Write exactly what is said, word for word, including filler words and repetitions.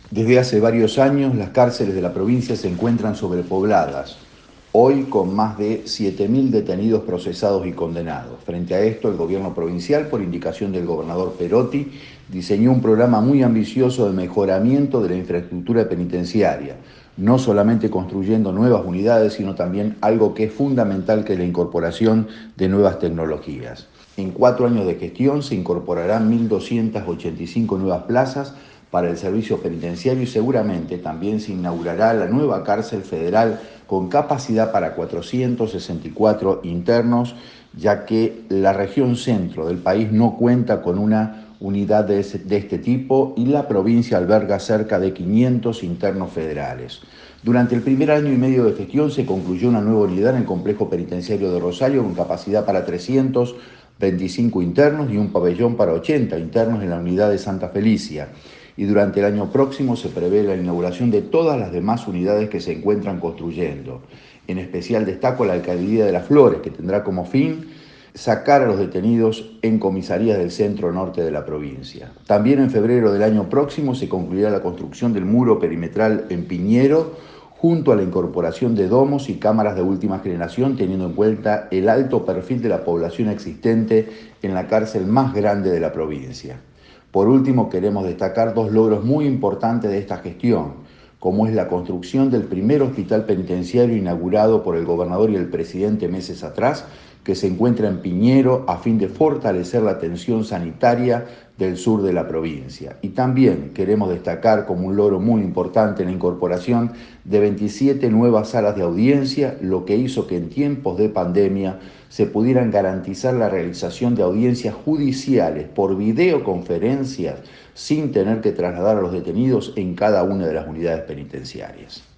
Desde hace varios años las cárceles de la provincia se encuentran sobrepobladas, hoy con más de siete mil detenidos procesados y condenados. Frente a esto, el gobierno provincial, por indicación del gobernador Perotti, diseñó un programa muy ambicioso de mejoramiento de la infraestructura penitenciaria, no solamente construyendo nuevas unidades, sino también algo que es fundamental, que es la incorporación de nuevas tecnologías. En cuatro años de gestión se incorporarán mil doscientas ochenta y cinco nuevas plazas para el servicio penitenciario y seguramente también se inaugurará la nueva cárcel federal con capacidad para cuatrocientos sesenta y cuatro internos, ya que la región centro del país no cuenta con una unidad de, ese, de este tipo y la provincia alberga cerca de quinientos internos federales. Durante el primer año y medio de gestión se concluyó una nueva unidad en el complejo penitenciario de Rosario con capacidad para trescientos veinticinco internos y un pabellón para ochenta internos en la unidad de Santa Felicia. Y durante el año próximo se prevé la inauguración de todas las demás unidades que se encuentran construyendo. En especial destaco la Alcaldía de las Flores, que tendrá como fin sacar a los detenidos en comisarías del centro norte de la provincia. También en febrero del año próximo se concluirá la construcción del muro perimetral en Piñero, junto a la incorporación de domos y cámaras de última generación, teniendo en cuenta el alto perfil de la población existente en la cárcel más grande de la provincia. Por último, queremos destacar dos logros muy importantes de esta gestión, como es la construcción del primer hospital penitenciario inaugurado por el gobernador y el presidente meses atrás, que se encuentra en Piñero a fin de fortalecer la atención sanitaria del sur de la provincia. Y también queremos destacar como un logro muy importante la incorporación de veintisiete nuevas salas de audiencia, lo que hizo que en tiempos de pandemia se pudieran garantizar la realización de audiencias judiciales por videoconferencias sin tener que trasladar a los detenidos en cada una de las unidades penitenciarias.